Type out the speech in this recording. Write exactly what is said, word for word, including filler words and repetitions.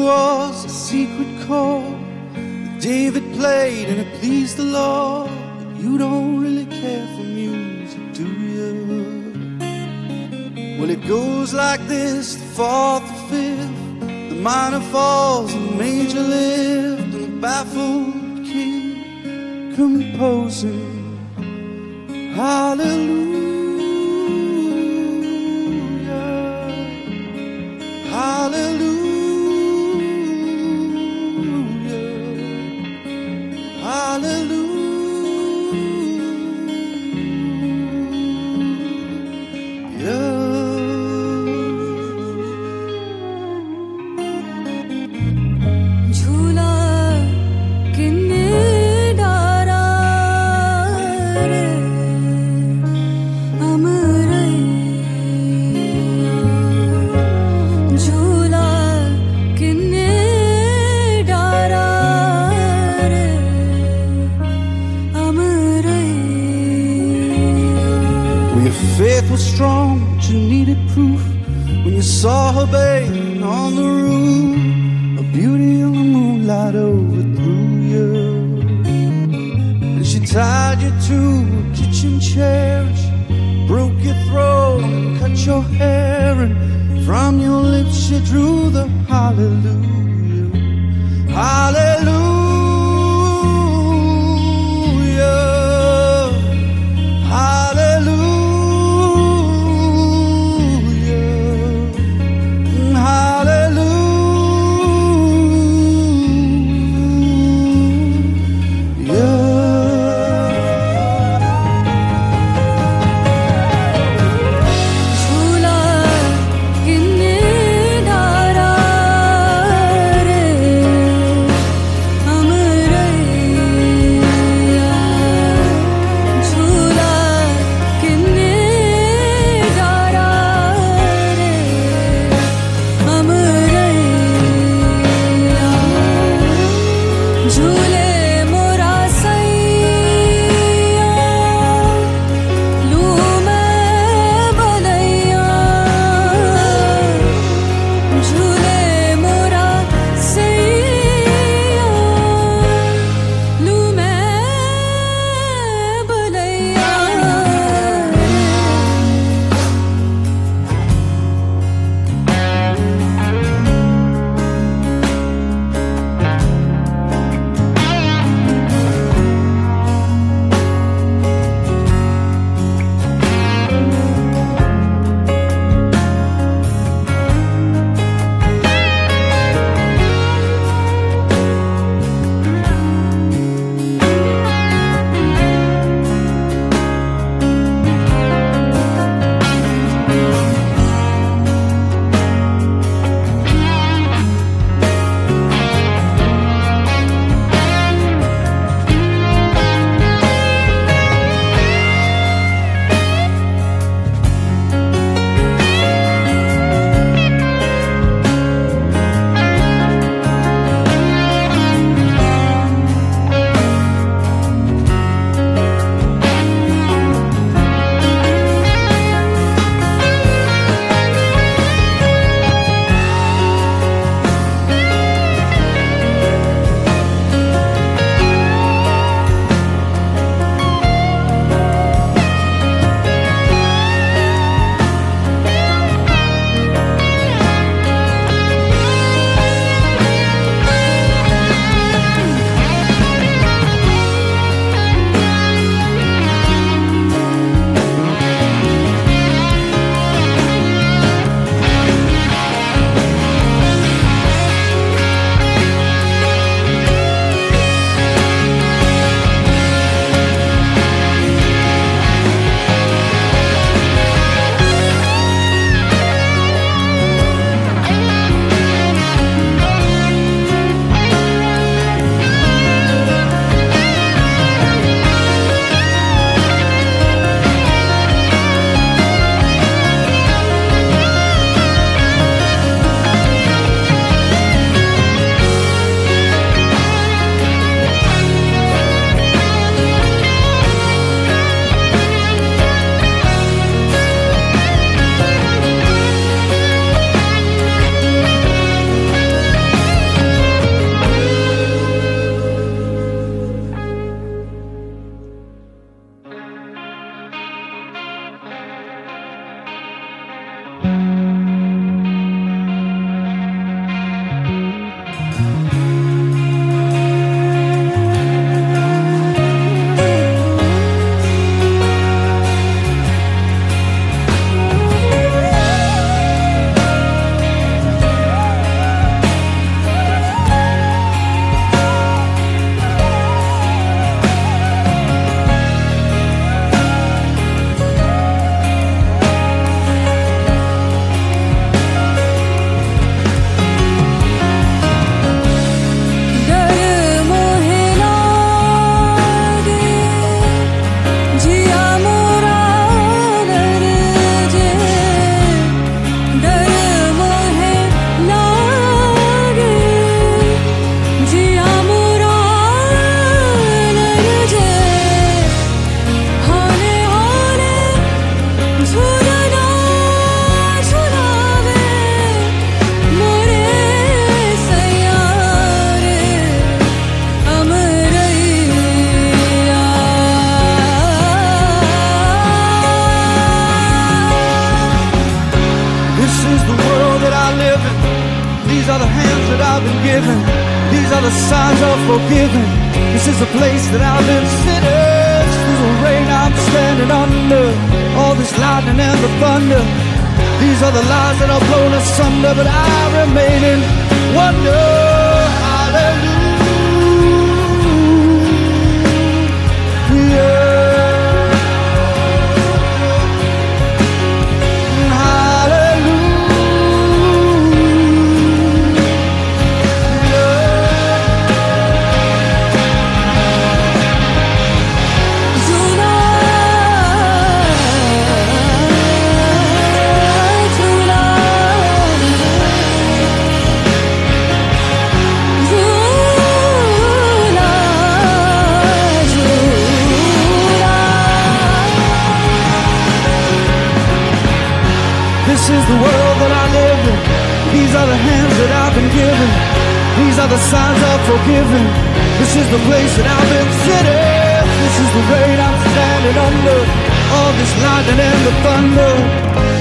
was a secret chord that David played and it pleased the Lord. But you don't really care for music, do you? Well, it goes like this: the fourth, the fifth, the minor falls and the major lift, and the baffled king composing hallelujah, hallelujah, hallelujah. Faith was strong, but you needed proof when you saw her bathing on the roof. A beauty in the moonlight overthrew you, and she tied you to a kitchen chair. She broke your throat and cut your hair, and from your lips she drew the hallelujah, hallelujah. the signs of forgiving. This is the place that I've been sitting. Through the rain I'm standing under, all this lightning and the thunder. These are the lies that are blown asunder, but I remain in wonder. Hallelujah. This is the world that I live in. These are the hands that I've been given. These are the signs of forgiving. This is the place that I've been sitting. This is the rain I'm standing under, all this lightning and the thunder.